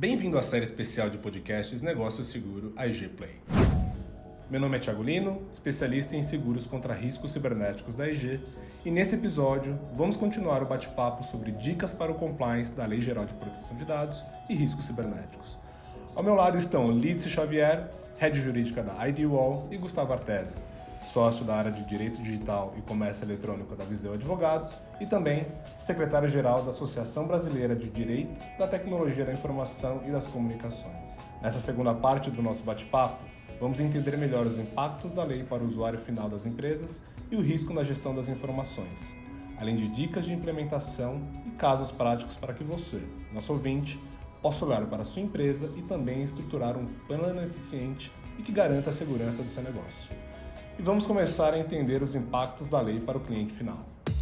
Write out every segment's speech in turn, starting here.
Bem-vindo à série especial de podcasts Negócio Seguro AIG Play. Meu nome é Thiago Lino, especialista em seguros contra riscos cibernéticos da AIG, e nesse episódio vamos continuar o bate-papo sobre dicas para o compliance da Lei Geral de Proteção de Dados e riscos cibernéticos. Ao meu lado estão Lídice Xavier, Head Jurídica da IDWall, e Gustavo Artesi, sócio da área de Direito Digital e Comércio Eletrônico da Viseu Advogados e também secretário-geral da Associação Brasileira de Direito da Tecnologia da Informação e das Comunicações. Nessa segunda parte do nosso bate-papo, vamos entender melhor os impactos da lei para o usuário final das empresas e o risco na gestão das informações, além de dicas de implementação e casos práticos para que você, nosso ouvinte, possa olhar para a sua empresa e também estruturar um plano eficiente e que garanta a segurança do seu negócio. E vamos começar a entender os impactos da lei para o cliente final.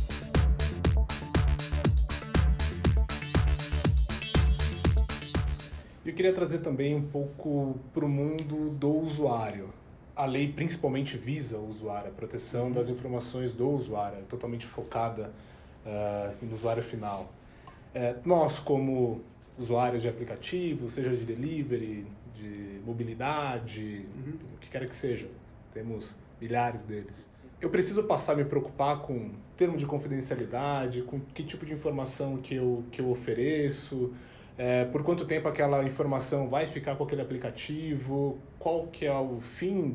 Eu queria trazer também um pouco para o mundo do usuário. A lei principalmente visa o usuário, a proteção das informações do usuário, é totalmente focada no usuário final. Nós, como usuários de aplicativos, seja de delivery, de mobilidade, o que quer que seja, temos milhares deles. Eu preciso passar a me preocupar com termo de confidencialidade, com que tipo de informação que eu ofereço, por quanto tempo aquela informação vai ficar com aquele aplicativo, qual que é o fim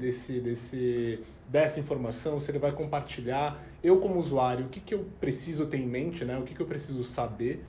dessa informação, se ele vai compartilhar. Eu, como usuário, o que eu preciso ter em mente, né? O que eu preciso saber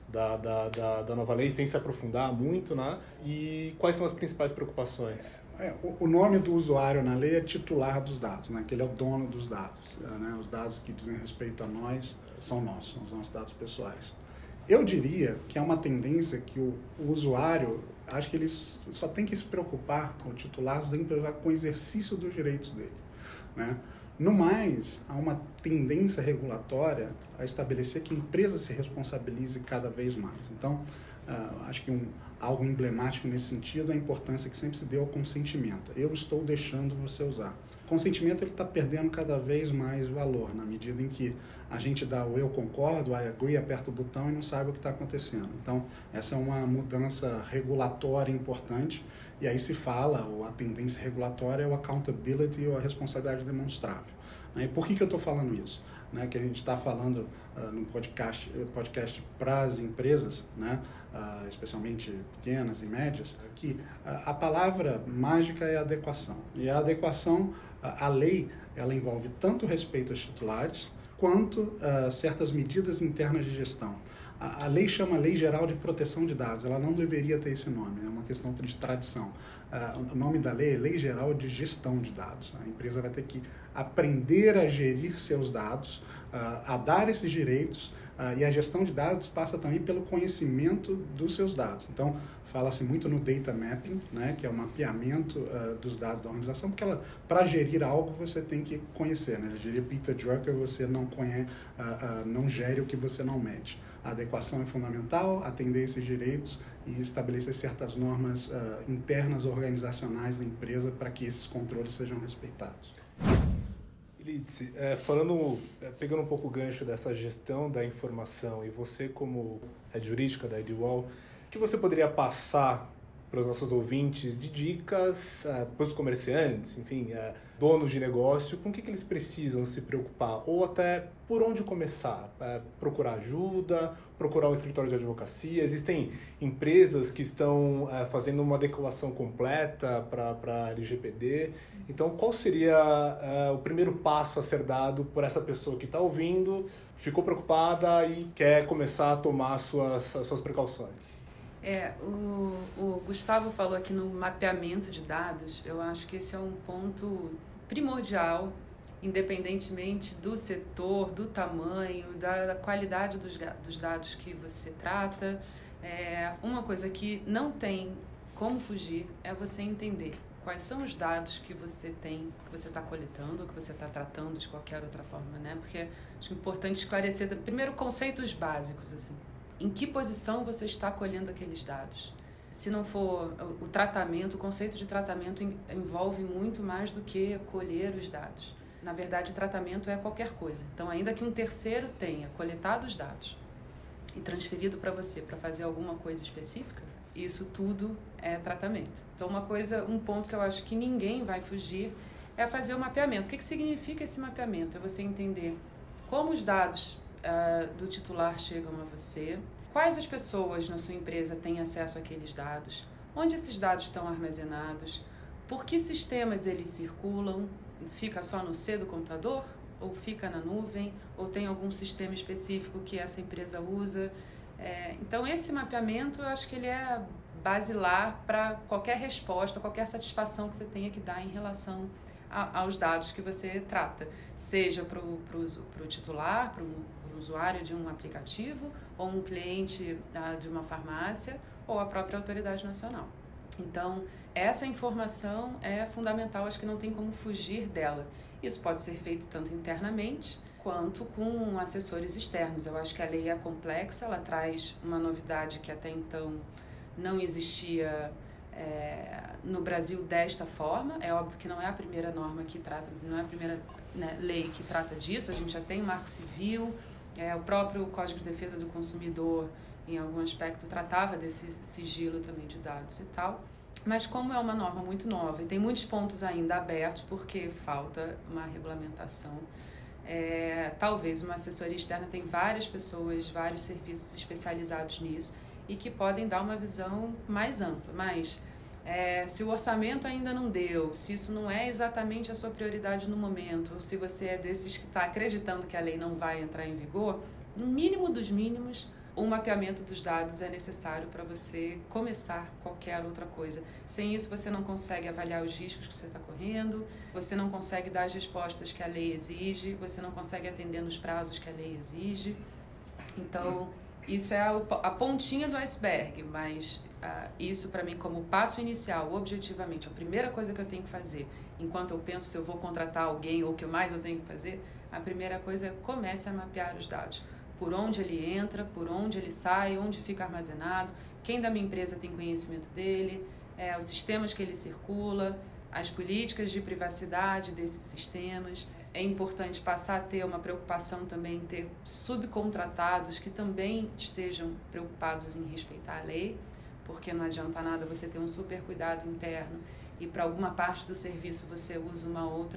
da nova lei, sem se aprofundar muito, né? E quais são as principais preocupações? O nome do usuário na lei é titular dos dados, né? Que ele é o dono dos dados. Né? Os dados que dizem respeito a nós são nossos, são os nossos dados pessoais. Eu diria que é uma tendência que o usuário, acho que ele só tem que se preocupar, o titular tem que se preocupar com o exercício dos direitos dele. Né? No mais, há uma tendência regulatória a estabelecer que a empresa se responsabilize cada vez mais. Então, acho que algo emblemático nesse sentido é a importância que sempre se deu ao consentimento. Eu estou deixando você usar. O consentimento está perdendo cada vez mais valor, na medida em que a gente dá o eu concordo, I agree, aperta o botão e não sabe o que está acontecendo. Então, essa é uma mudança regulatória importante, e aí se fala, ou a tendência regulatória é o accountability, ou a responsabilidade demonstrável. E por que eu estou falando isso? Que a gente está falando no podcast para as empresas, né, especialmente pequenas e médias, que a palavra mágica é adequação. E a adequação, a lei, ela envolve tanto o respeito aos titulares, quanto certas medidas internas de gestão. A lei chama Lei Geral de Proteção de Dados, ela não deveria ter esse nome, é uma questão de tradição. O nome da lei é Lei Geral de Gestão de Dados. A empresa vai ter que aprender a gerir seus dados, a dar esses direitos, e a gestão de dados passa também pelo conhecimento dos seus dados. Então, fala-se muito no data mapping, né, que é o mapeamento dos dados da organização, porque para gerir algo você tem que conhecer. Né? Gerir Peter Drucker, você não conhece, não gere o que você não mede. A adequação é fundamental, atender esses direitos e estabelecer certas normas internas organizacionais da empresa para que esses controles sejam respeitados. Lídice, pegando um pouco o gancho dessa gestão da informação, e você como head jurídica da IDWall, o que você poderia passar para os nossos ouvintes de dicas para os comerciantes, enfim, donos de negócio, com o que eles precisam se preocupar? Ou até por onde começar? Procurar ajuda, procurar um escritório de advocacia? Existem empresas que estão fazendo uma adequação completa para a LGPD. Então, qual seria o primeiro passo a ser dado por essa pessoa que está ouvindo, ficou preocupada e quer começar a tomar suas precauções? O Gustavo falou aqui no mapeamento de dados. Eu acho que esse é um ponto primordial, independentemente do setor, do tamanho, da qualidade dos dados que você trata. Uma coisa que não tem como fugir é você entender quais são os dados que você tem, que você está coletando, que você está tratando de qualquer outra forma, né? Porque acho importante esclarecer, primeiro, conceitos básicos, assim. Em que posição você está colhendo aqueles dados? Se não for o tratamento, o conceito de tratamento envolve muito mais do que colher os dados. Na verdade, tratamento é qualquer coisa. Então, ainda que um terceiro tenha coletado os dados e transferido para você para fazer alguma coisa específica, isso tudo é tratamento. Então, um ponto que eu acho que ninguém vai fugir é fazer o mapeamento. O que significa esse mapeamento? É você entender como os dados do titular chegam a você, quais as pessoas na sua empresa têm acesso àqueles dados, onde esses dados estão armazenados, por que sistemas eles circulam, fica só no C do computador, ou fica na nuvem, ou tem algum sistema específico que essa empresa usa. Então, esse mapeamento, eu acho que ele é basilar para qualquer resposta, qualquer satisfação que você tenha que dar em relação aos dados que você trata, seja para o titular, para o usuário de um aplicativo, ou um cliente de uma farmácia, ou a própria autoridade nacional. Então, essa informação é fundamental, acho que não tem como fugir dela. Isso pode ser feito tanto internamente quanto com assessores externos. Eu acho que a lei é complexa, ela traz uma novidade que até então não existia no Brasil desta forma. É óbvio que não é a primeira norma que trata, não é a primeira lei que trata disso. A gente já tem o Marco Civil, o próprio Código de Defesa do Consumidor, em algum aspecto, tratava desse sigilo também de dados e tal. Mas como é uma norma muito nova e tem muitos pontos ainda abertos porque falta uma regulamentação, talvez uma assessoria externa tem várias pessoas, vários serviços especializados nisso e que podem dar uma visão mais ampla. Mas se o orçamento ainda não deu, se isso não é exatamente a sua prioridade no momento, ou se você é desses que está acreditando que a lei não vai entrar em vigor, no mínimo dos mínimos, o mapeamento dos dados é necessário para você começar qualquer outra coisa. Sem isso, você não consegue avaliar os riscos que você está correndo, você não consegue dar as respostas que a lei exige, você não consegue atender nos prazos que a lei exige. Então, isso é a pontinha do iceberg, mas isso para mim como passo inicial, objetivamente, a primeira coisa que eu tenho que fazer, enquanto eu penso se eu vou contratar alguém ou o que mais eu tenho que fazer, a primeira coisa é comece a mapear os dados. Por onde ele entra, por onde ele sai, onde fica armazenado, quem da minha empresa tem conhecimento dele, os sistemas que ele circula, as políticas de privacidade desses sistemas. É importante passar a ter uma preocupação também em ter subcontratados que também estejam preocupados em respeitar a lei, porque não adianta nada você ter um super cuidado interno e para alguma parte do serviço você usa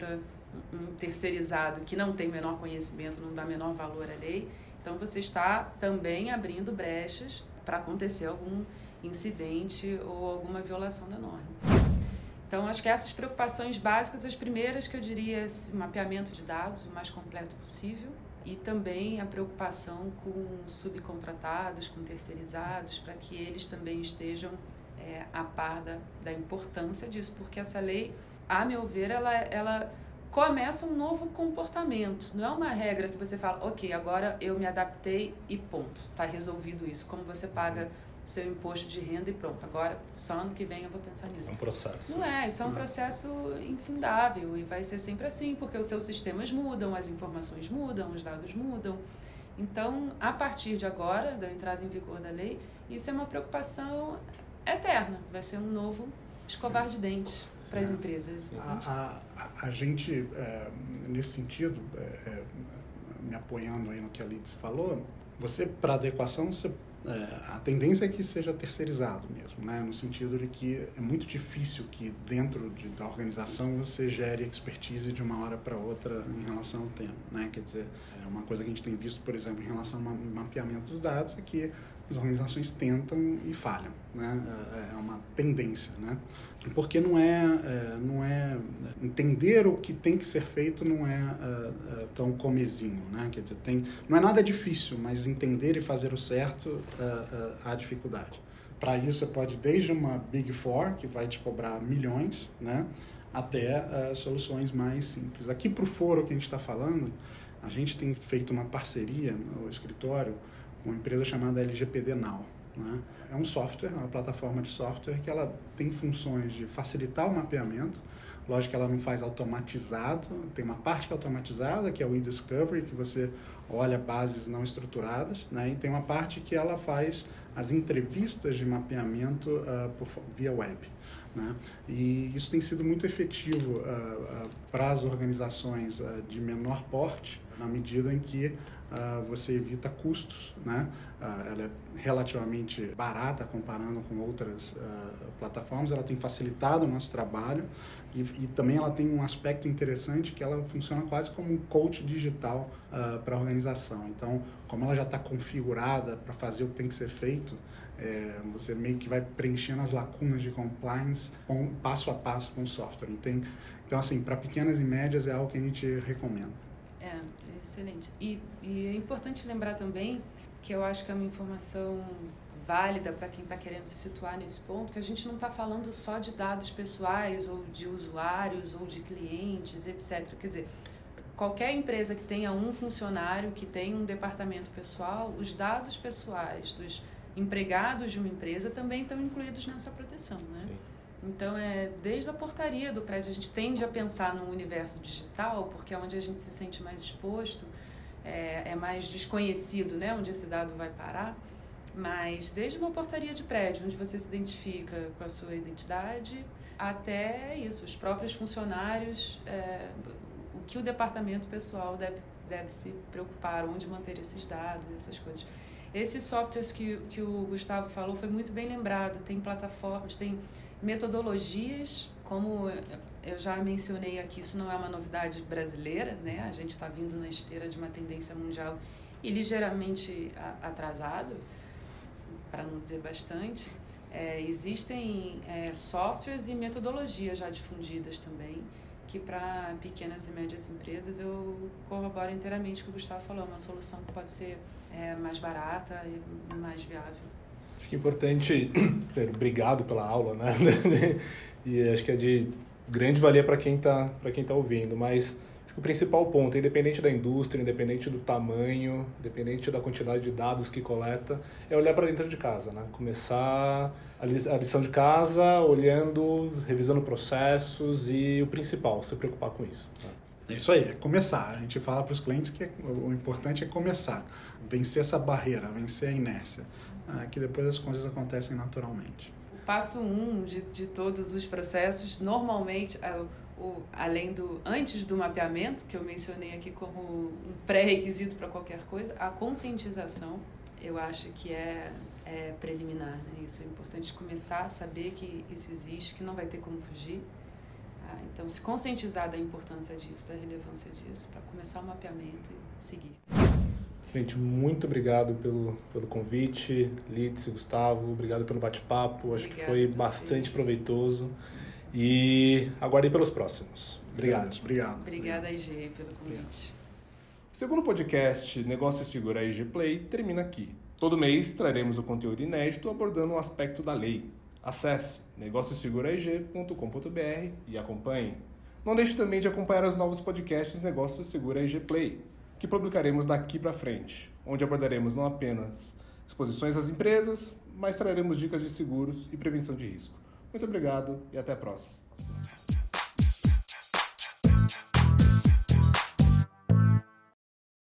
um terceirizado que não tem menor conhecimento, não dá menor valor à lei. Então, você está também abrindo brechas para acontecer algum incidente ou alguma violação da norma. Então, acho que essas preocupações básicas, as primeiras que eu diria, mapeamento de dados o mais completo possível e também a preocupação com subcontratados, com terceirizados, para que eles também estejam a par da importância disso, porque essa lei, a meu ver, ela começa um novo comportamento. Não é uma regra que você fala, ok, agora eu me adaptei e ponto, está resolvido isso. Como você paga o seu imposto de renda e pronto, agora só ano que vem eu vou pensar nisso. É um processo. Não é, isso é um processo infindável e vai ser sempre assim, porque os seus sistemas mudam, as informações mudam, os dados mudam. Então, a partir de agora, da entrada em vigor da lei, isso é uma preocupação eterna, vai ser um novo escovar de dentes para as empresas. A gente, nesse sentido, me apoiando aí no que a Lidice falou, você, para adequação, a tendência é que seja terceirizado mesmo, né? No sentido de que é muito difícil que dentro da organização você gere expertise de uma hora para outra em relação ao tema, né? Quer dizer, uma coisa que a gente tem visto, por exemplo, em relação ao mapeamento dos dados é que as organizações tentam e falham, né? É uma tendência, né? Porque não é entender o que tem que ser feito não é tão comezinho, né? Quer dizer, não é nada difícil, mas entender e fazer o certo há dificuldade. Para isso você pode desde uma Big Four que vai te cobrar milhões, né? Até soluções mais simples. Aqui para o foro que a gente está falando, a gente tem feito uma parceria no escritório com uma empresa chamada LGPD Now, né? É um software, uma plataforma de software que ela tem funções de facilitar o mapeamento. Lógico que ela não faz automatizado, tem uma parte que é automatizada, que é o e-discovery, que você olha bases não estruturadas, né? E tem uma parte que ela faz as entrevistas de mapeamento via web, né? E isso tem sido muito efetivo para as organizações de menor porte, na medida em que você evita custos, né? Ela é relativamente barata comparando com outras plataformas, ela tem facilitado o nosso trabalho e também ela tem um aspecto interessante que ela funciona quase como um coach digital para a organização. Então, como ela já está configurada para fazer o que tem que ser feito, você meio que vai preenchendo as lacunas de compliance passo a passo com o software. Então, assim, para pequenas e médias é algo que a gente recomenda. Excelente. E é importante lembrar também que eu acho que é uma informação válida para quem está querendo se situar nesse ponto, que a gente não está falando só de dados pessoais ou de usuários ou de clientes, etc. Quer dizer, qualquer empresa que tenha um funcionário, que tenha um departamento pessoal, os dados pessoais dos empregados de uma empresa também estão incluídos nessa proteção, né? Sim. Então, desde a portaria do prédio, a gente tende a pensar num universo digital, porque é onde a gente se sente mais exposto, é mais desconhecido, né, onde esse dado vai parar. Mas desde uma portaria de prédio, onde você se identifica com a sua identidade, até isso, os próprios funcionários, o que o departamento pessoal deve se preocupar, onde manter esses dados, essas coisas. Esses softwares que o Gustavo falou foi muito bem lembrado. Tem plataformas, tem metodologias, como eu já mencionei aqui, isso não é uma novidade brasileira, né? A gente está vindo na esteira de uma tendência mundial e ligeiramente atrasado, para não dizer bastante. Existem softwares e metodologias já difundidas também, que para pequenas e médias empresas eu corroboro inteiramente com o que o Gustavo falou, uma solução que pode ser mais barata e mais viável. Acho que é importante, obrigado pela aula, né? E acho que é de grande valia para quem tá ouvindo, mas acho que o principal ponto, independente da indústria, independente do tamanho, independente da quantidade de dados que coleta, é olhar para dentro de casa, né? Começar a lição de casa, olhando, revisando processos e o principal, se preocupar com isso. Né? É isso aí, é começar. A gente fala para os clientes que o importante é começar, vencer essa barreira, vencer a inércia, que depois as coisas acontecem naturalmente. O passo 1 de todos os processos, normalmente, antes do mapeamento, que eu mencionei aqui como um pré-requisito para qualquer coisa, a conscientização, eu acho que é preliminar, né? Isso é importante, começar a saber que isso existe, que não vai ter como fugir. Então, se conscientizar da importância disso, da relevância disso, para começar o mapeamento e seguir. Gente, muito obrigado pelo convite, Lides e Gustavo, obrigado pelo bate-papo, acho que foi bastante proveitoso e aguardem pelos próximos. Obrigado. Obrigada, IG, pelo convite. O segundo podcast Negócio Seguro a IG Play termina aqui. Todo mês traremos o conteúdo inédito abordando um aspecto da lei. Acesse negocioseguroaig.com.br e acompanhe. Não deixe também de acompanhar os novos podcasts Negócio Seguro IG Play, que publicaremos daqui para frente, onde abordaremos não apenas exposições às empresas, mas traremos dicas de seguros e prevenção de risco. Muito obrigado e até a próxima.